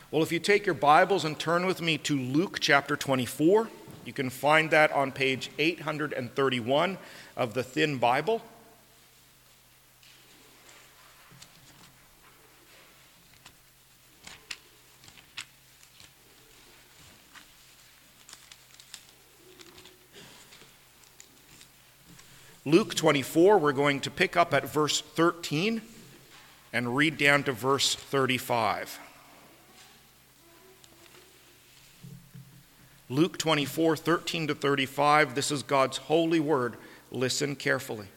Well, if you take your Bibles and turn with me to Luke chapter 24, you can find that on page 831 of the Thin Bible. Luke 24, we're going to pick up at verse 13 and read down to verse 35. Luke 24, 13 to 35, this is God's holy word. Listen carefully.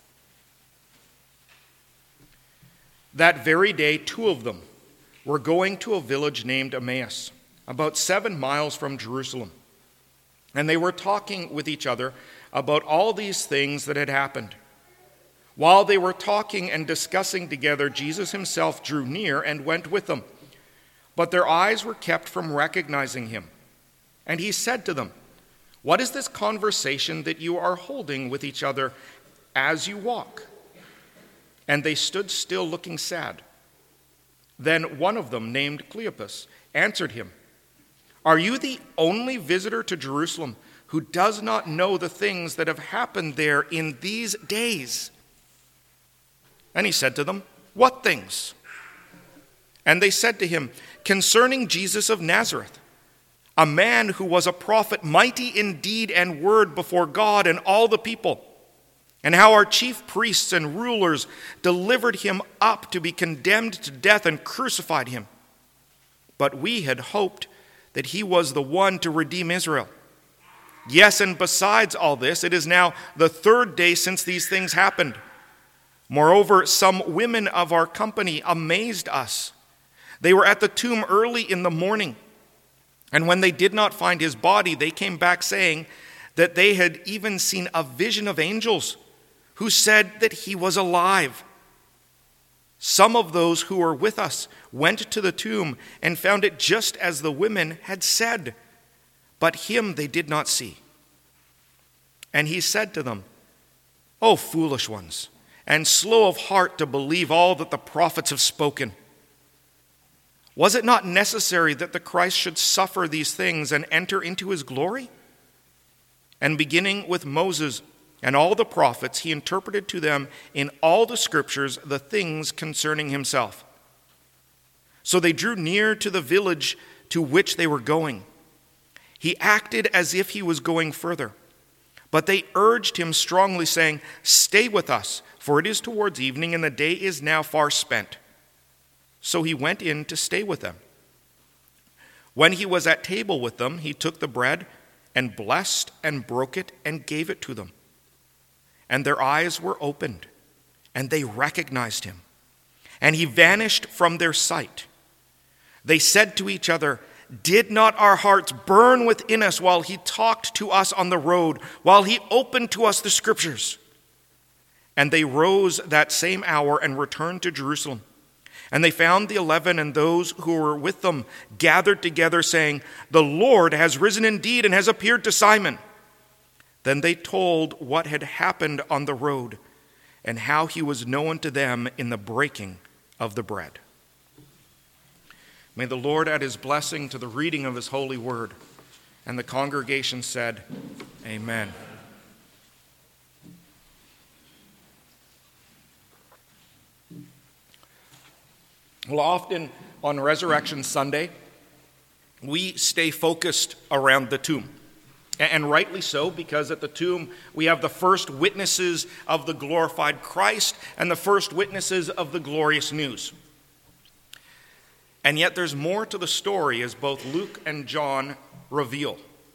That very day, two of them were going to a village named Emmaus, about 7 miles from Jerusalem. And they were talking with each other about all these things that had happened. While they were talking and discussing together, Jesus himself drew near and went with them. But their eyes were kept from recognizing him. And he said to them, "What is this conversation that you are holding with each other as you walk?" And they stood still looking sad. Then one of them, named Cleopas, answered him, "Are you the only visitor to Jerusalem who does not know the things that have happened there in these days?" And he said to them, "What things?" And they said to him, "Concerning Jesus of Nazareth, a man who was a prophet, mighty in deed and word before God and all the people, and how our chief priests and rulers delivered him up to be condemned to death and crucified him. But we had hoped that he was the one to redeem Israel. Yes, and besides all this, it is now the 3rd day since these things happened. Moreover, some women of our company amazed us. They were at the tomb early in the morning, and when they did not find his body, they came back saying that they had even seen a vision of angels who said that he was alive. Some of those who were with us went to the tomb and found it just as the women had said, but him they did not see." And he said to them, "O foolish ones, and slow of heart to believe all that the prophets have spoken. Was it not necessary that the Christ should suffer these things and enter into his glory?" And beginning with Moses and all the prophets, he interpreted to them in all the scriptures the things concerning himself. So they drew near to the village to which they were going. He acted as if he was going further, but they urged him strongly, saying, "Stay with us, for it is towards evening, and the day is now far spent." So he went in to stay with them. When he was at table with them, he took the bread and blessed and broke it and gave it to them. And their eyes were opened, and they recognized him. And he vanished from their sight. They said to each other, "Did not our hearts burn within us while he talked to us on the road, while he opened to us the scriptures?" And they rose that same hour and returned to Jerusalem. And they found the 11 and those who were with them gathered together, saying, "The Lord has risen indeed and has appeared to Simon." Then they told what had happened on the road and how he was known to them in the breaking of the bread. May the Lord add his blessing to the reading of his holy word. And the congregation said, Amen. Well, often on Resurrection Sunday, we stay focused around the tomb. And rightly so, because at the tomb we have the first witnesses of the glorified Christ and the first witnesses of the glorious news. And yet there's more to the story, as both Luke and John reveal.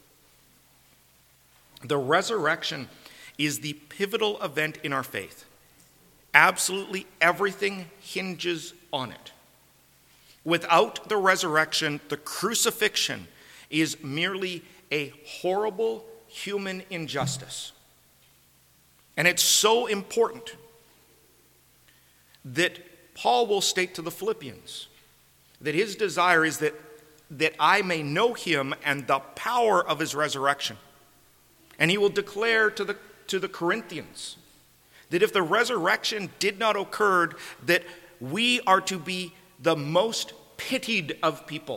The resurrection is the pivotal event in our faith. Absolutely everything hinges on it. Without the resurrection, the crucifixion is merely a horrible human injustice. And it's so important that Paul will state to the Philippians that his desire is that I may know him and the power of his resurrection. And he will declare to the Corinthians that if the resurrection did not occur, that we are to be the most pitied of people.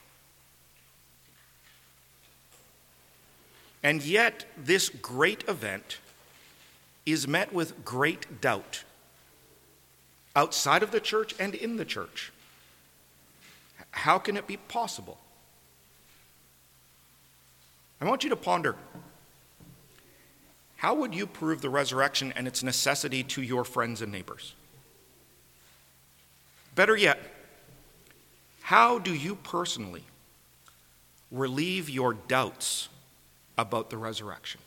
And yet, this great event is met with great doubt outside of the church and in the church. How can it be possible? I want you to ponder. How would you prove the resurrection and its necessity to your friends and neighbors? Better yet, how do you personally relieve your doubts about the resurrection?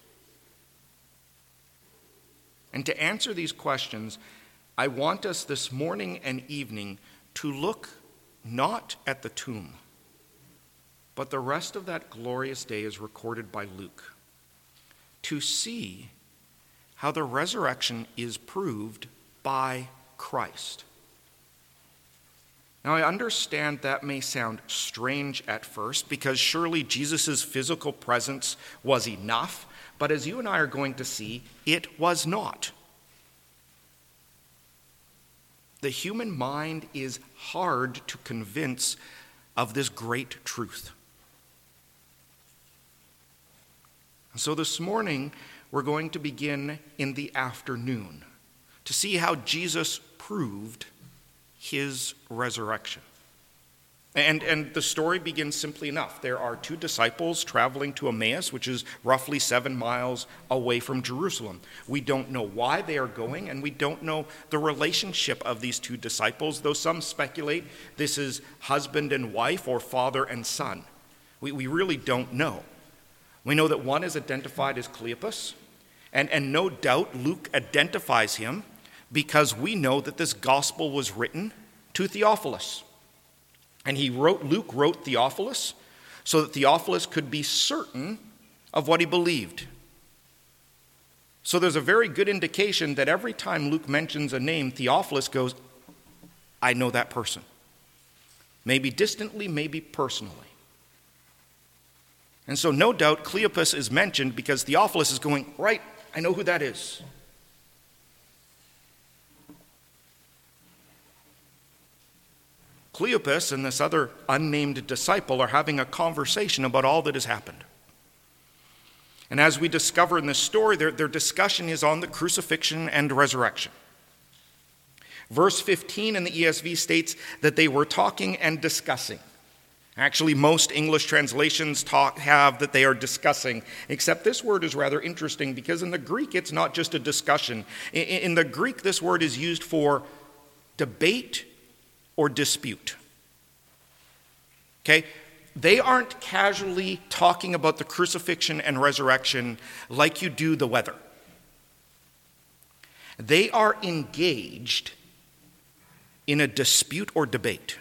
And to answer these questions, I want us this morning and evening to look not at the tomb, but the rest of that glorious day is recorded by Luke, to see how the resurrection is proved by Christ. Now, I understand that may sound strange at first, because surely Jesus' physical presence was enough, but as you and I are going to see, it was not. The human mind is hard to convince of this great truth. So this morning, we're going to begin in the afternoon to see how Jesus proved his resurrection. And the story begins simply enough. There are two disciples traveling to Emmaus, which is roughly 7 miles away from Jerusalem. We don't know why they are going, and we don't know the relationship of these two disciples, though some speculate this is husband and wife or father and son. We really don't know. We know that one is identified as Cleopas, and no doubt Luke identifies him because we know that this gospel was written to Theophilus. And Luke wrote Theophilus so that Theophilus could be certain of what he believed. So there's a very good indication that every time Luke mentions a name, Theophilus goes, I know that person. Maybe distantly, maybe personally. And so no doubt Cleopas is mentioned because Theophilus is going, right, I know who that is. Cleopas and this other unnamed disciple are having a conversation about all that has happened. And as we discover in this story, their discussion is on the crucifixion and resurrection. Verse 15 in the ESV states that they were talking and discussing. Actually, most English translations have that they are discussing, except this word is rather interesting because in the Greek it's not just a discussion. In the Greek, this word is used for debate or dispute. Okay? They aren't casually talking about the crucifixion and resurrection like you do the weather. They are engaged in a dispute or debate.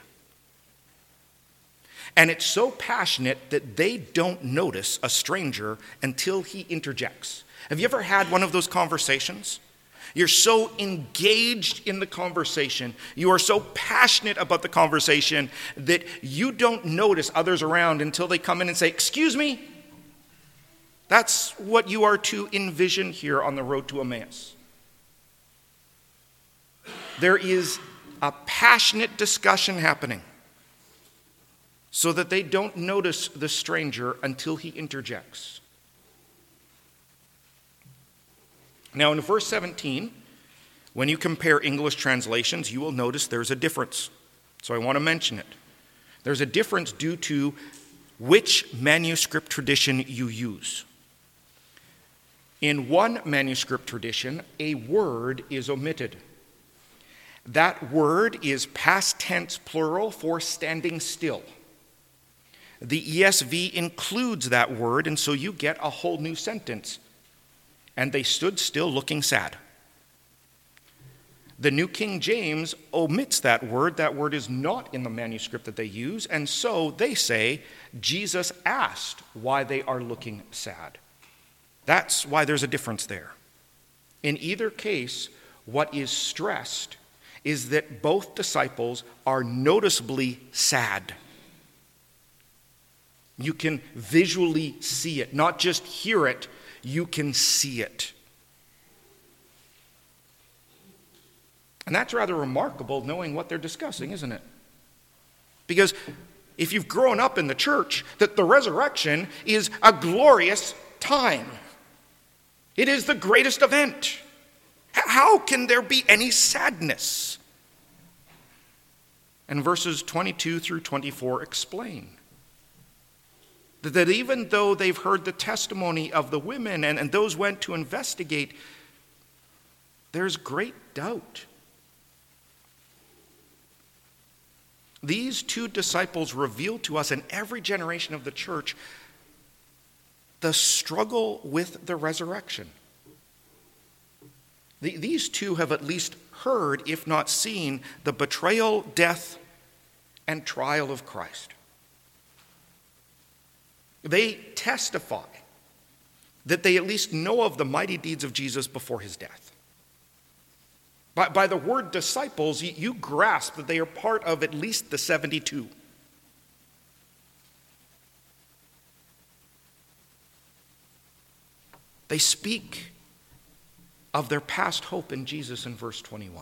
And it's so passionate that they don't notice a stranger until he interjects. Have you ever had one of those conversations? You're so engaged in the conversation, you are so passionate about the conversation that you don't notice others around until they come in and say, excuse me? That's what you are to envision here on the road to Emmaus. There is a passionate discussion happening so that they don't notice the stranger until he interjects. Now, in verse 17, when you compare English translations, you will notice there's a difference. So I want to mention it. There's a difference due to which manuscript tradition you use. In one manuscript tradition, a word is omitted. That word is past tense plural for standing still. The ESV includes that word, and so you get a whole new sentence. And they stood still looking sad. The New King James omits that word. That word is not in the manuscript that they use, and so they say, Jesus asked why they are looking sad. That's why there's a difference there. In either case, what is stressed is that both disciples are noticeably sad. You can visually see it, not just hear it, you can see it. And that's rather remarkable knowing what they're discussing, isn't it? Because if you've grown up in the church, that the resurrection is a glorious time. It is the greatest event. How can there be any sadness? And verses 22 through 24 explain that even though they've heard the testimony of the women and those went to investigate, there's great doubt. These two disciples reveal to us in every generation of the church the struggle with the resurrection. These two have at least heard, if not seen, the betrayal, death, and trial of Christ. They testify that they at least know of the mighty deeds of Jesus before his death. By the word disciples, you grasp that they are part of at least the 72. They speak of their past hope in Jesus in verse 21.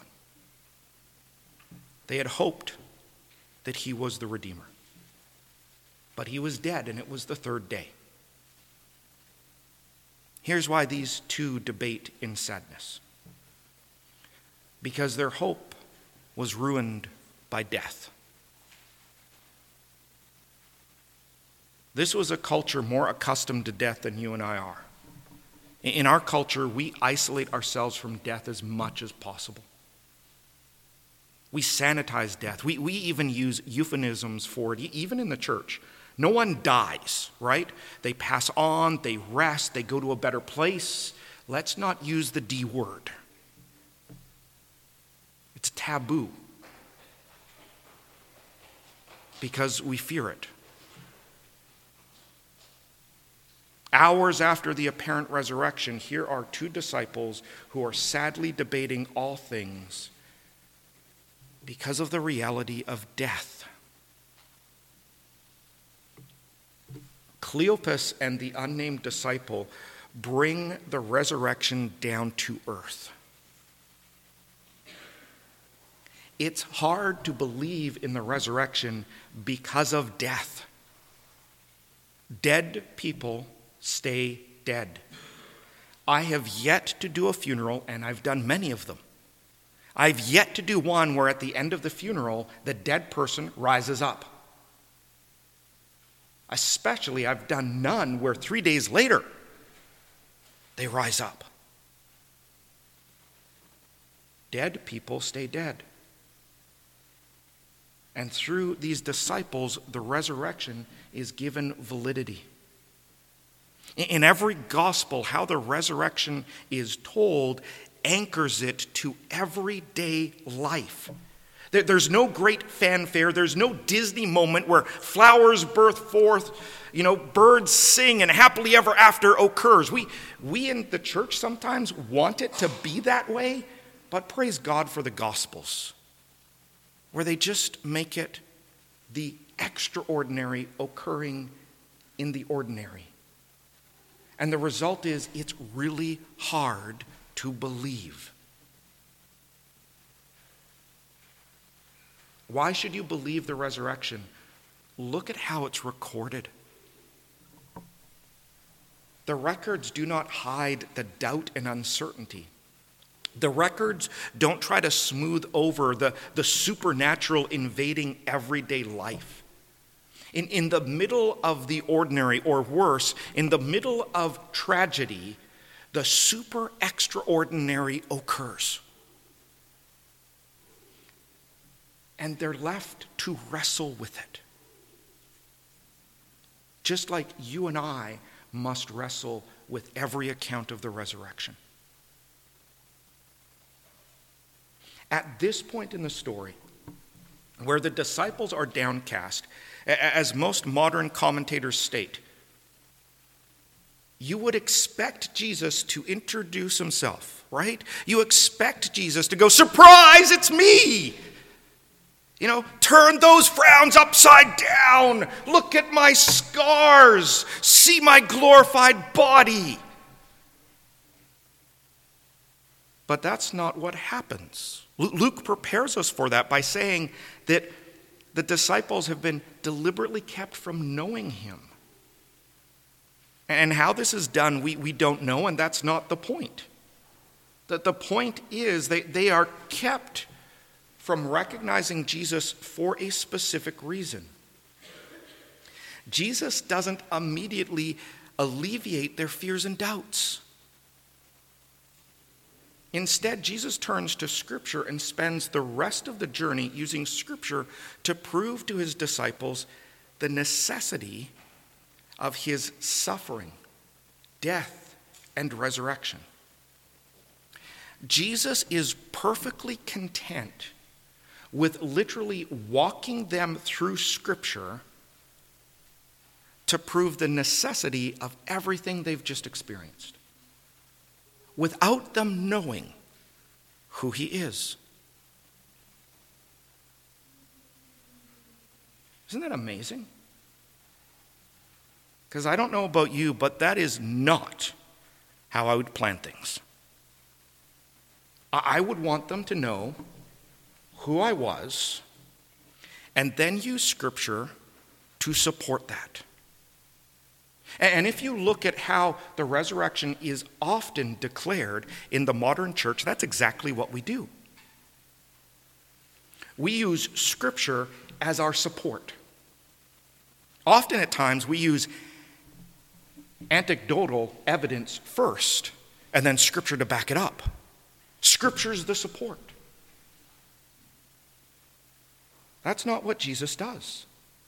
They had hoped that he was the Redeemer. But he was dead, and it was the third day. Here's why these two debate in sadness. Because their hope was ruined by death. This was a culture more accustomed to death than you and I are. In our culture, we isolate ourselves from death as much as possible. We sanitize death. We even use euphemisms for it, even in the church. No one dies, right? They pass on, they rest, they go to a better place. Let's not use the D word. It's taboo because we fear it. Hours after the apparent resurrection, here are two disciples who are sadly debating all things because of the reality of death. Cleopas and the unnamed disciple bring the resurrection down to earth. It's hard to believe in the resurrection because of death. Dead people stay dead. I have yet to do a funeral, and I've done many of them. I've yet to do one where at the end of the funeral, the dead person rises up. Especially, I've done none where 3 days later, they rise up. Dead people stay dead. And through these disciples, the resurrection is given validity. In every gospel, how the resurrection is told anchors it to everyday life. There's no great fanfare. There's no Disney moment where flowers burst forth, birds sing, and happily ever after occurs. We in the church sometimes want it to be that way, but praise God for the Gospels, where they just make it the extraordinary occurring in the ordinary. And the result is it's really hard to believe. Why should you believe the resurrection? Look at how it's recorded. The records do not hide the doubt and uncertainty. The records don't try to smooth over the supernatural invading everyday life. In the middle of the ordinary, or worse, in the middle of tragedy, the super extraordinary occurs. And they're left to wrestle with it. Just like you and I must wrestle with every account of the resurrection. At this point in the story, where the disciples are downcast, as most modern commentators state, you would expect Jesus to introduce himself, right? You expect Jesus to go, "Surprise, it's me!" Turn those frowns upside down. Look at my scars. See my glorified body. But that's not what happens. Luke prepares us for that by saying that the disciples have been deliberately kept from knowing him. And how this is done, we don't know, and that's not the point. The point is they are kept from recognizing Jesus for a specific reason. Jesus doesn't immediately alleviate their fears and doubts. Instead, Jesus turns to Scripture and spends the rest of the journey using Scripture to prove to his disciples the necessity of his suffering, death, and resurrection. Jesus is perfectly content with literally walking them through Scripture to prove the necessity of everything they've just experienced, without them knowing who he is. Isn't that amazing? Because I don't know about you, but that is not how I would plan things. I would want them to know who I was and then use Scripture to support that. And if you look at how the resurrection is often declared in the modern church, that's exactly what we do. We use Scripture as our support. Often at times we use anecdotal evidence first and then Scripture to back it up. Scripture is the support. That's not what Jesus does.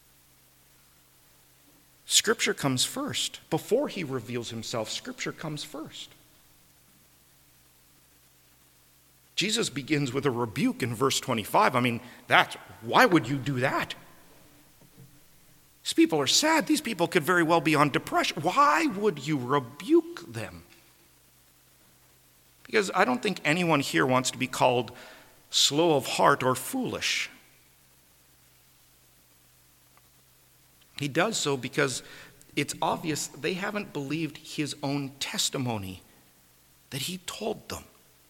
Scripture comes first. Before he reveals himself, Scripture comes first. Jesus begins with a rebuke in verse 25. Why would you do that? These people are sad. These people could very well be on depression. Why would you rebuke them? Because I don't think anyone here wants to be called slow of heart or foolish. He does so because it's obvious they haven't believed his own testimony that he told them.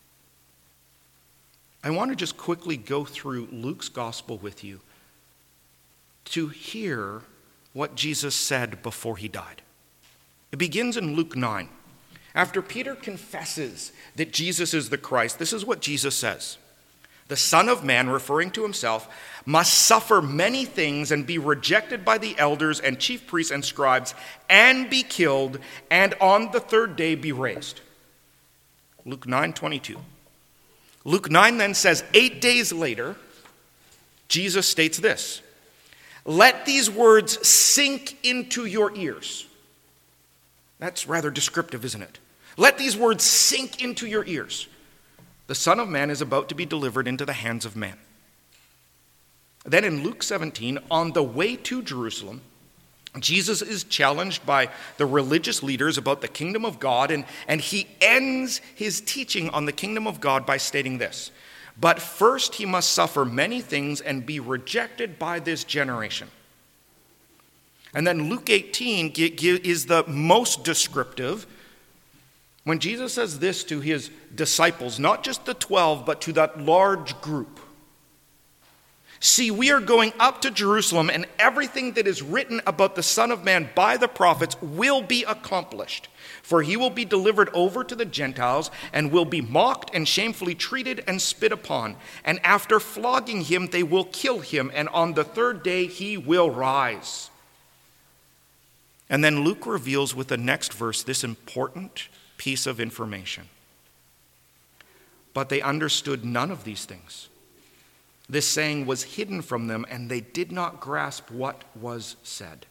I want to just quickly go through Luke's gospel with you to hear what Jesus said before he died. It begins in Luke 9. After Peter confesses that Jesus is the Christ, this is what Jesus says. The Son of Man, referring to himself, must suffer many things and be rejected by the elders and chief priests and scribes and be killed, and on the third day be raised. Luke 9:22. Luke 9 then says, 8 days later, Jesus states this: let these words sink into your ears. That's rather descriptive, isn't it? Let these words sink into your ears. The Son of Man is about to be delivered into the hands of men. Then in Luke 17, on the way to Jerusalem, Jesus is challenged by the religious leaders about the kingdom of God, and he ends his teaching on the kingdom of God by stating this: but first he must suffer many things and be rejected by this generation. And then Luke 18 is the most descriptive when Jesus says this to his disciples, not just the 12, but to that large group. See, we are going up to Jerusalem, and everything that is written about the Son of Man by the prophets will be accomplished. For he will be delivered over to the Gentiles and will be mocked and shamefully treated and spit upon. And after flogging him, they will kill him, and on the third day he will rise. And then Luke reveals with the next verse this important piece of information. But they understood none of these things. This saying was hidden from them, and they did not grasp what was said.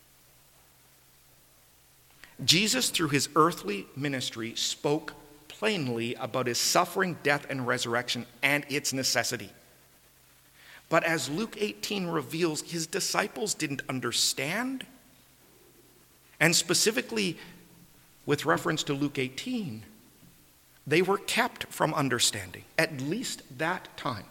Jesus, through his earthly ministry, spoke plainly about his suffering, death, and resurrection and its necessity. But as Luke 18 reveals, his disciples didn't understand. And specifically, with reference to Luke 18, they were kept from understanding, at least that time.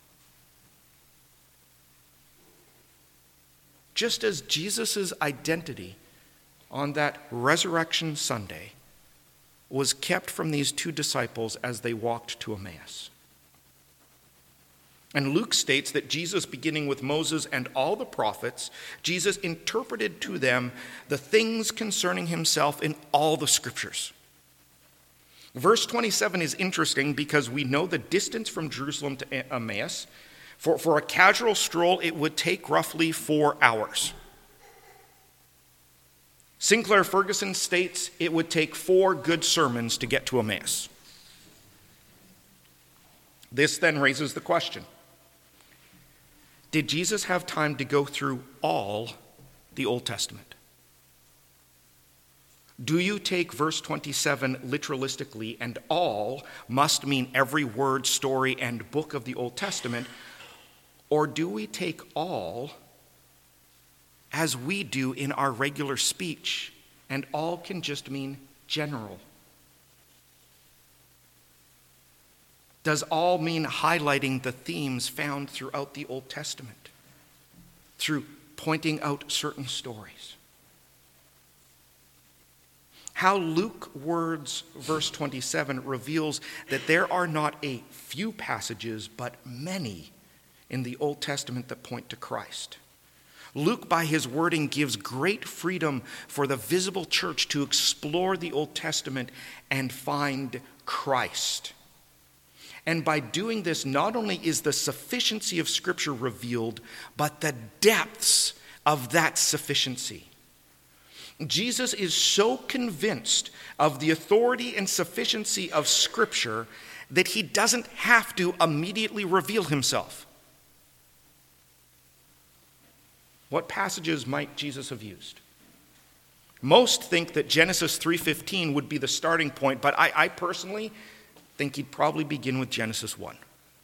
Just as Jesus' identity on that Resurrection Sunday was kept from these two disciples as they walked to Emmaus. And Luke states that Jesus, beginning with Moses and all the prophets, Jesus interpreted to them the things concerning himself in all the scriptures. Verse 27 is interesting because we know the distance from Jerusalem to Emmaus. For a casual stroll, it would take roughly 4 hours. Sinclair Ferguson states it would take 4 good sermons to get to Emmaus. This then raises the question: did Jesus have time to go through all the Old Testament? Do you take verse 27 literalistically, and all must mean every word, story, and book of the Old Testament? Or do we take all as we do in our regular speech, and all can just mean general? Does all mean highlighting the themes found throughout the Old Testament, through pointing out certain stories? How Luke words verse 27 reveals that there are not a few passages, but many in the Old Testament that point to Christ. Luke, by his wording, gives great freedom for the visible church to explore the Old Testament and find Christ. And by doing this, not only is the sufficiency of Scripture revealed, but the depths of that sufficiency. Jesus is so convinced of the authority and sufficiency of Scripture that he doesn't have to immediately reveal himself. What passages might Jesus have used? Most think that Genesis 3:15 would be the starting point, but I personally think he'd probably begin with Genesis 1.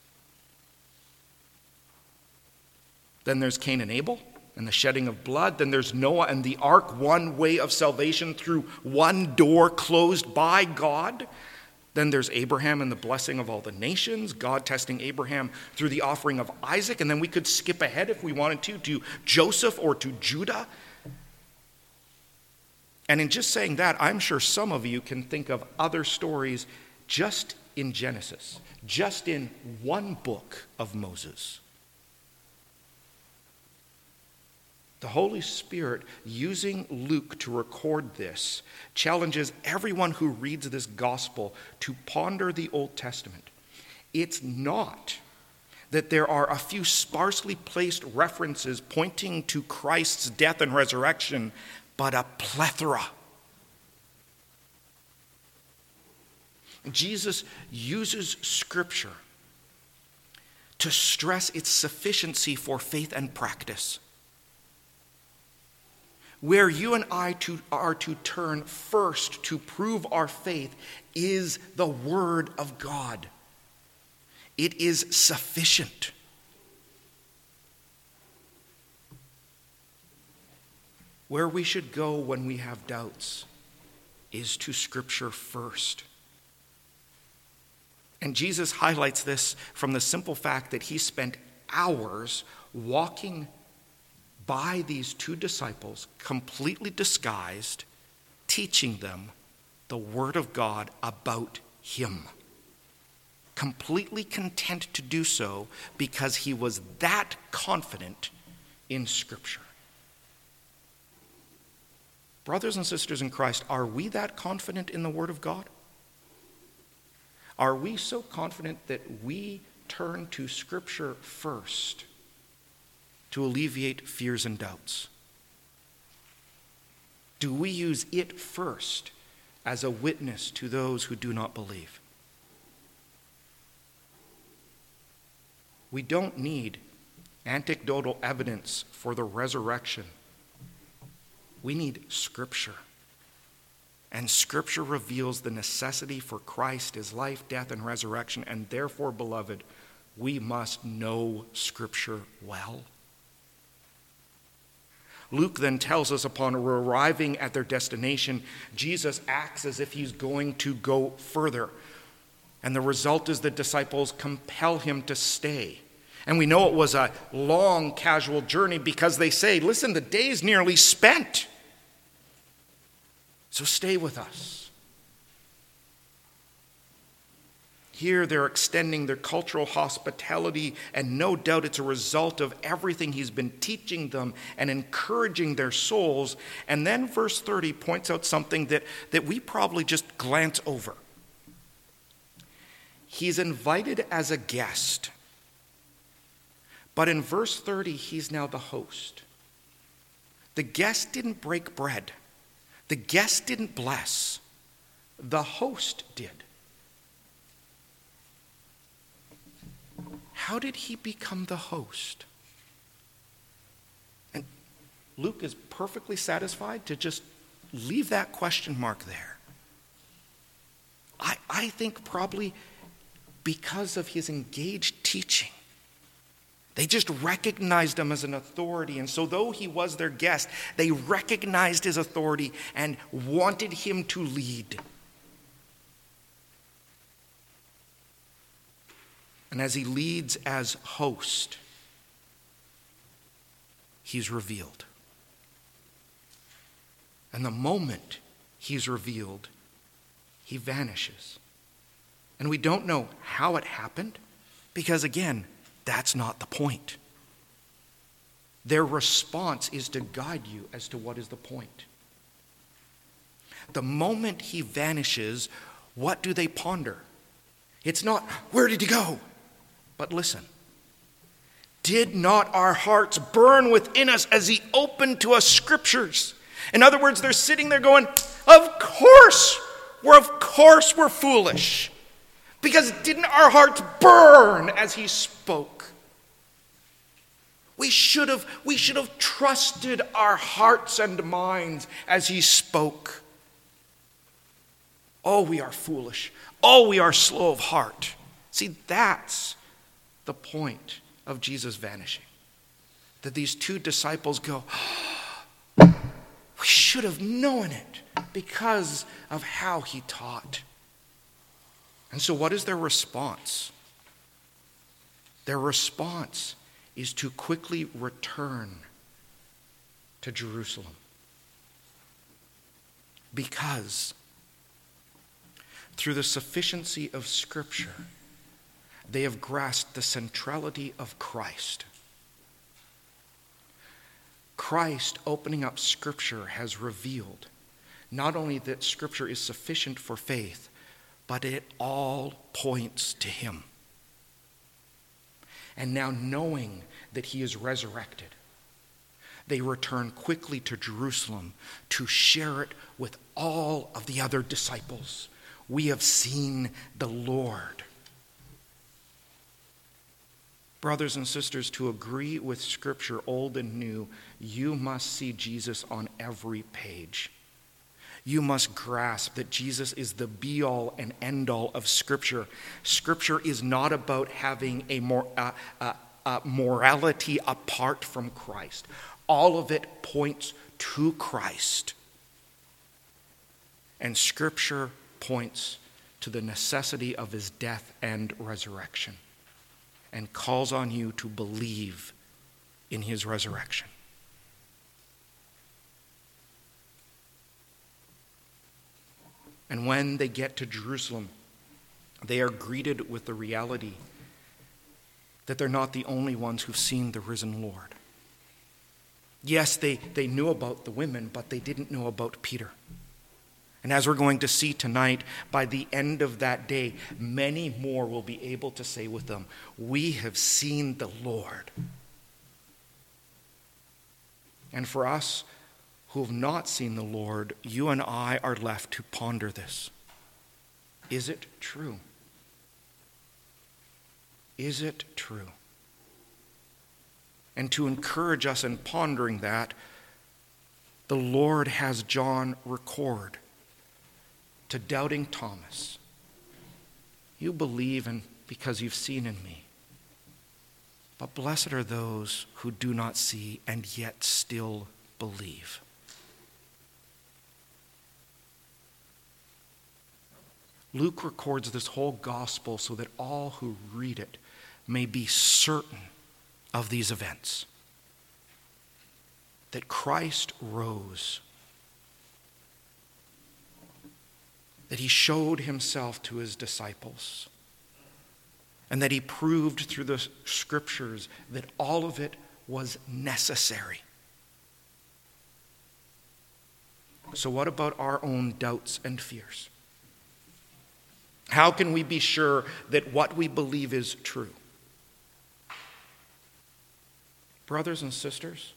Then there's Cain and Abel and the shedding of blood. Then there's Noah and the ark, one way of salvation through one door closed by God. Then there's Abraham and the blessing of all the nations, God testing Abraham through the offering of Isaac. And then we could skip ahead if we wanted to Joseph or to Judah. And in just saying that, I'm sure some of you can think of other stories just in Genesis, just in one book of Moses. The Holy Spirit, using Luke to record this, challenges everyone who reads this gospel to ponder the Old Testament. It's not that there are a few sparsely placed references pointing to Christ's death and resurrection, but a plethora. Jesus uses Scripture to stress its sufficiency for faith and practice. Where you and I are to turn first to prove our faith is the Word of God. It is sufficient. Where we should go when we have doubts is to Scripture first. And Jesus highlights this from the simple fact that he spent hours walking by these 2 disciples, completely disguised, teaching them the Word of God about him. Completely content to do so because he was that confident in Scripture. Brothers and sisters in Christ, are we that confident in the Word of God? Are we so confident that we turn to Scripture first to alleviate fears and doubts? Do we use it first as a witness to those who do not believe? We don't need anecdotal evidence for the resurrection. We need Scripture. And Scripture reveals the necessity for Christ, his life, death, and resurrection, and therefore, beloved, we must know Scripture well. Luke then tells us upon arriving at their destination, Jesus acts as if he's going to go further. And the result is the disciples compel him to stay. And we know it was a long, casual journey because they say, listen, the day's nearly spent. So stay with us. Here they're extending their cultural hospitality, and no doubt it's a result of everything he's been teaching them and encouraging their souls. And then verse 30 points out something that we probably just glance over. He's invited as a guest, but in verse 30, he's now the host. The guest didn't break bread. The guest didn't bless. The host did. How did he become the host? And Luke is perfectly satisfied to just leave that question mark there. I think probably because of his engaged teaching. They just recognized him as an authority. And so though he was their guest, they recognized his authority and wanted him to lead. And as he leads as host, he's revealed. And the moment he's revealed, he vanishes. And we don't know how it happened, because again, that's not the point. Their response is to guide you as to what is the point. The moment he vanishes, what do they ponder? It's not, where did he go? But listen, did not our hearts burn within us as he opened to us scriptures? In other words, they're sitting there going, of course we're foolish. Because didn't our hearts burn as he spoke? We should have trusted our hearts and minds as he spoke. Oh, we are foolish. Oh, we are slow of heart. See, that's the point of Jesus vanishing. That these two disciples go, we should have known it because of how he taught. And so what is their response? Their response is to quickly return to Jerusalem. Because through the sufficiency of Scripture, they have grasped the centrality of Christ. Christ opening up Scripture has revealed not only that Scripture is sufficient for faith, but it all points to him. And now knowing that he is resurrected, they return quickly to Jerusalem to share it with all of the other disciples. We have seen the Lord. Brothers and sisters, to agree with Scripture, old and new, you must see Jesus on every page. You must grasp that Jesus is the be-all and end-all of Scripture. Scripture is not about having a morality apart from Christ. All of it points to Christ. And Scripture points to the necessity of his death and resurrection, and calls on you to believe in his resurrection. And when they get to Jerusalem, they are greeted with the reality that they're not the only ones who've seen the risen Lord. Yes, they knew about the women, but they didn't know about Peter. And as we're going to see tonight, by the end of that day, many more will be able to say with them, we have seen the Lord. And for us who have not seen the Lord, you and I are left to ponder this. Is it true? Is it true? And to encourage us in pondering that, the Lord has John record to doubting Thomas, you believe because you've seen in me. But blessed are those who do not see and yet still believe. Luke records this whole gospel so that all who read it may be certain of these events. That Christ rose. That he showed himself to his disciples. and that he proved through the scriptures that all of it was necessary. So what about our own doubts and fears? How can we be sure that what we believe is true? Brothers and sisters,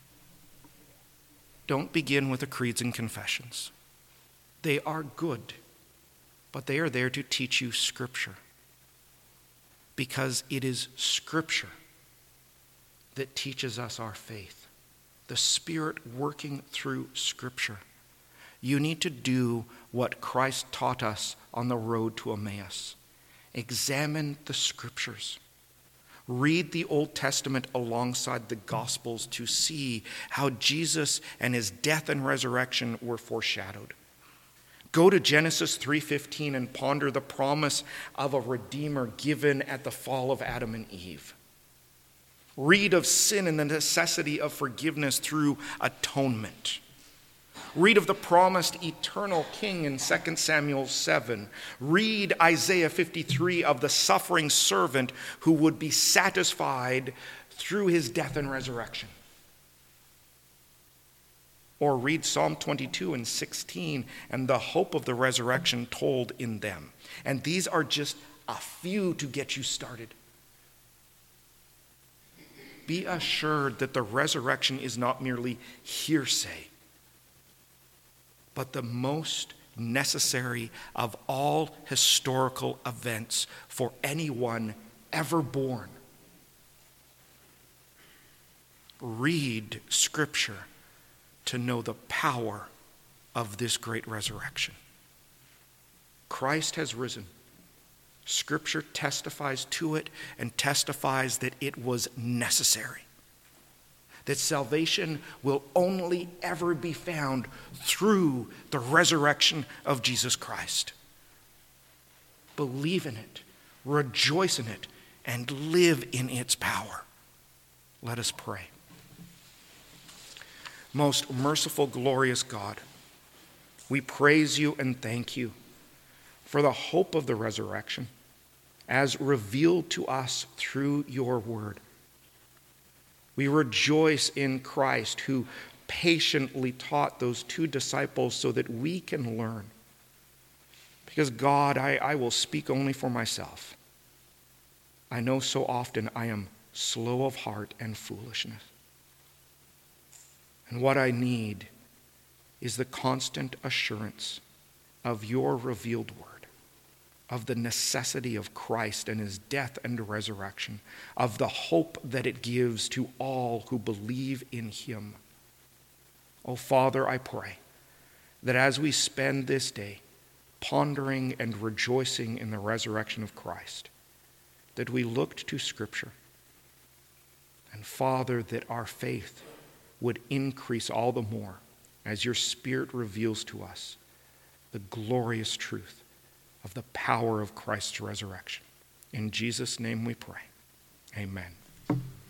don't begin with the creeds and confessions. They are good, but they are there to teach you Scripture. Because it is Scripture that teaches us our faith. The Spirit working through Scripture. You need to do what Christ taught us on the road to Emmaus. Examine the Scriptures. Read the Old Testament alongside the Gospels to see how Jesus and his death and resurrection were foreshadowed. Go to Genesis 3:15 and ponder the promise of a Redeemer given at the fall of Adam and Eve. Read of sin and the necessity of forgiveness through atonement. Read of the promised eternal King in 2 Samuel 7. Read Isaiah 53 of the suffering servant who would be satisfied through his death and resurrection. Or read Psalm 22 and 16 and the hope of the resurrection told in them. And these are just a few to get you started. Be assured that the resurrection is not merely hearsay, but the most necessary of all historical events for anyone ever born. Read Scripture to know the power of this great resurrection. Christ has risen. Scripture testifies to it and testifies that it was necessary. That salvation will only ever be found through the resurrection of Jesus Christ. Believe in it, rejoice in it, and live in its power. Let us pray. Most merciful, glorious God, we praise you and thank you for the hope of the resurrection as revealed to us through your word. We rejoice in Christ who patiently taught those two disciples so that we can learn. Because God, I will speak only for myself. I know so often I am slow of heart and foolishness. And what I need is the constant assurance of your revealed word, of the necessity of Christ and his death and resurrection, of the hope that it gives to all who believe in him. Oh, Father, I pray that as we spend this day pondering and rejoicing in the resurrection of Christ, that we looked to Scripture. And Father, that our faith would increase all the more as your Spirit reveals to us the glorious truth of the power of Christ's resurrection. In Jesus' name we pray. Amen.